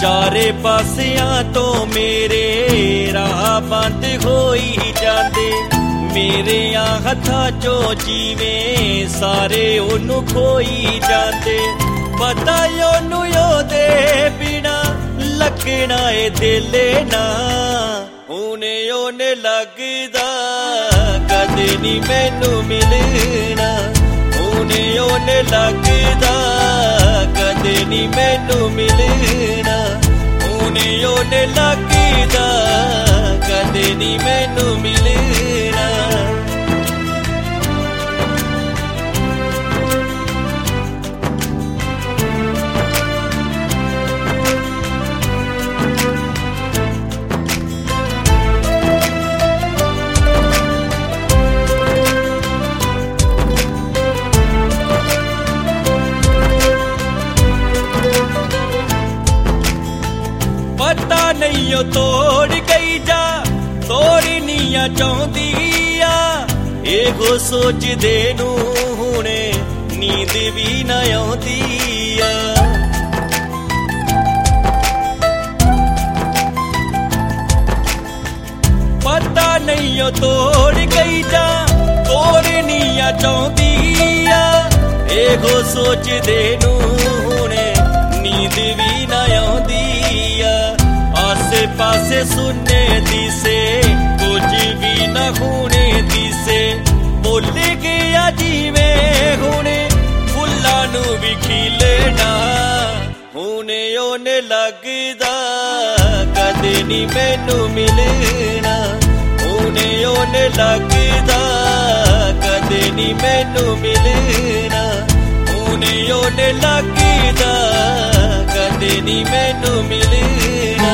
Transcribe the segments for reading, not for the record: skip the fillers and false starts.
ਚਾਰੇ ਪਾਸਿਆਂ ਤੋਂ ਮੇਰੇ ਰਾਹ ਬੰਦ ਹੋਈ ਜਾਂਦੇ। ਮੇਰਿਆਂ ਹੱਥਾਂ ਚੋਂ ਜਿਵੇਂ ਸਾਰੇ ਉਹਨੂੰ ਖੋਈ ਜਾਂਦੇ। ਪਤਾ ਉਹਨੂੰ ਉਹਦੇ ਬਿਨਾ ਲੱਗਣਾ ਏ ਦਿਲ ਨਾ। ਹੁਣ ਉਹਨੇ ਲੱਗਦਾ ਕਦੇ ਨੀ ਮੈਨੂੰ ਮਿਲਣਾ। ਹੁਣ ਉਹਨੇ ਲੱਗਦਾ ਕਦੇ ਨੀ ਮੈਨੂੰ ਮਿਲਣਾ। ਹੁਣ ਉਹਨੇ ਲੱਗਦਾ ਕਦੇ ਨੀ ਮੈਨੂੰ ਮਿਲਣਾ। ਪਤਾ ਨਹੀਂ ਉਹ ਤੋੜ ਗਈ ਜਾਂ ਤੋੜਨੀਆਂ ਚਾਹੁੰਦੀ ਆ। ਇਹੋ ਸੋਚਦੇ ਨੂੰ ਹੁਣੇ ਨੀਂਦ ਵੀ ਨਾ ਆਉਂਦੀ ਆ। ਪਤਾ ਨਹੀਂ ਉਹ ਤੋੜ ਗਈ ਜਾਂ ਤੋੜਨੀਆਂ ਚਾਹੁੰਦੀ ਆ। ਇਹੋ ਸੋਚਦੇ ਨੂੰ ਹੁਣੇ ਨੀਂਦ ਵੀ ਨਾ ਆਉਂਦੀ ਆ। ਆਸੇ ਪਾਸੇ ਸੁਣਨੇ ਦਿਸੇ ਕੁਝ ਵੀ ਨਾ ਹੋਣੇ ਦਿਸੇ। ਭੁੱਲ ਗਿਆ ਜਿਵੇਂ ਹੁਣੇ ਫੁੱਲਾਂ ਨੂੰ ਵੀ ਖਿਲਣਾ। ਹੁਣ ਉਹਨੇ ਲੱਗਦਾ ਕਦੇ ਨੀ ਮੈਨੂੰ ਮਿਲਣਾ। ਹੁਣ ਉਹਨੇ ਲੱਗਦਾ ਕਦੇ ਨੀ ਮੈਨੂੰ ਮਿਲਣਾ। ਹੁਣ ਉਹਨੇ ਲੱਗਦਾ ਕਦੇ ਨੀ ਮੈਨੂੰ ਮਿਲਣਾ।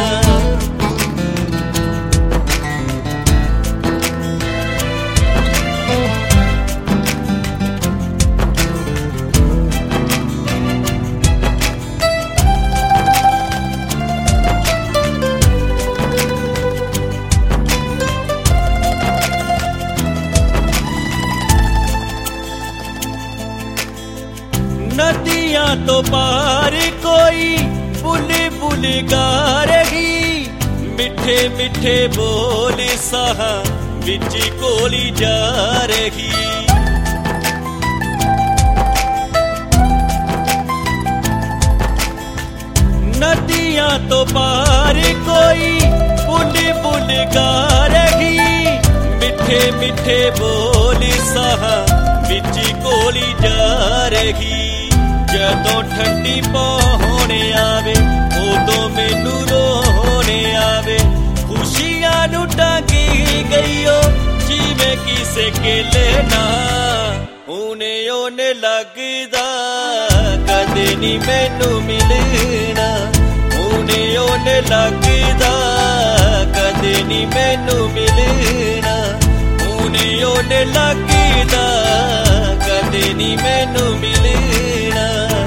ਨਦੀਆਂ ਤੋਂ ਪਾਰ ਕੋਈ ਬੁਲਬੁਲ ਗਾ ਰਹੀ। ਮਿੱਠੇ ਮਿੱਠੇ ਬੋਲ ਸਾਹਾਂ ਵਿੱਚ ਘੋਲੀ ਜਾ ਰਹੀ। ਨਦੀਆਂ ਤੋਂ ਪਾਰ ਕੋਈ ਬੁਲਬੁਲ ਗਾ ਰਹੀ। ਮਿੱਠੇ ਮਿੱਠੇ ਬੋਲ ਸਾਹਾਂ ਵਿੱਚ ਘੋਲੀ ਜਾ ਰਹੀ। ਜਦੋਂ ਠੰਡੀ ਪਹੁਣ ਆਵੇ ਉਦੋਂ ਮੈਨੂੰ ਰੋਣ ਆਵੇ। ਖੁਸ਼ੀਆਂ ਨੂੰ ਟੰਗੀ ਗਈ ਓ ਜਿਵੇਂ ਕਿਸੇ ਗਿਲੇ ਨਾ। ਹੁਣ ਉਹਨੇ ਲੱਗਦਾ ਕਦੇ ਨੀ ਮੈਨੂੰ ਮਿਲਣਾ। ਹੁਣ ਉਹਨੇ ਲੱਗਦਾ ਕਦੇ ਨੀ ਮੈਨੂੰ ਮਿਲਣਾ। ਹੁਣ ਉਹਨੇ ਲੱਗਦਾ ਕਦੇ ਨੀ ਮੈਨੂੰ ਮਿਲਣਾ।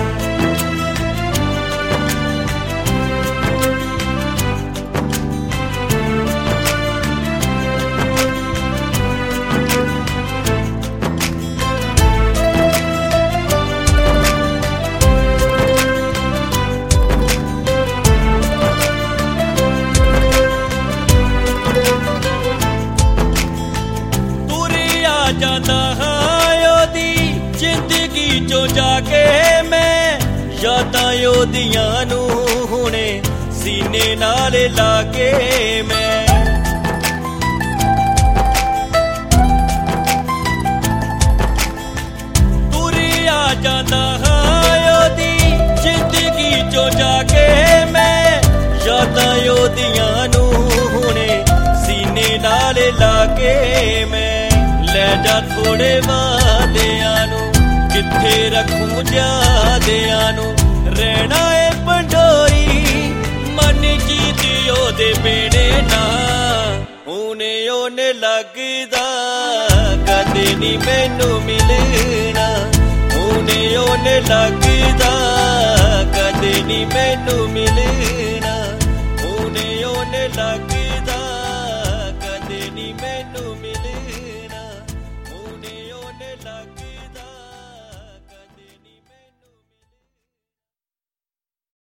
ਜਾਂਦਾ ਹਾਂ ਉਹਦੀ ਜ਼ਿੰਦਗੀ ਚੋਂ ਜਾ ਕੇ ਮੈਂ। ਯਾਦਾਂ ਉਹਦੀਆਂ ਨੂੰ ਹੁਣੇ ਸੀਨੇ ਨਾਲ ਲਾ ਕੇ ਮੈਂ। ਤੁਰਿਆ ਜਾਂਦਾ ਹਾਂ ਉਹਦੀ ਜ਼ਿੰਦਗੀ ਚੋਂ ਜਾ ਕੇ ਮੈਂ। ਯਾਦਾਂ ਉਹਦੀਆਂ ਨੂੰ ਹੁਣੇ ਸੀਨੇ ਨਾਲ ਲਾ ਕੇ ਮੈਂ। ਲੈ ਜਾ ਥੋੜੇ ਵਾਦਿਆਂ ਨੂੰ ਕਿੱਥੇ ਰੱਖੂੰ ਜ਼ਿਆਦਿਆਂ ਨੂੰ। ਰਹਿਣਾ ਏ ਪੰਡੋਰੀ ਮਨ ਜੀਤ ਉਹਦੇ ਬੇੜੇ ਨਾ। ਹੁਣ ਉਹਨੇ ਲੱਗਦਾ ਕਦੇ ਨੀ ਮੈਨੂੰ ਮਿਲਣਾ। ਹੁਣ ਉਹਨੇ ਲੱਗਦਾ ਕਦੇ ਨੀ ਮੈਨੂੰ ਮਿਲਣਾ। ਹੁਣ ਉਹਨੇ ਲੱਗਦਾ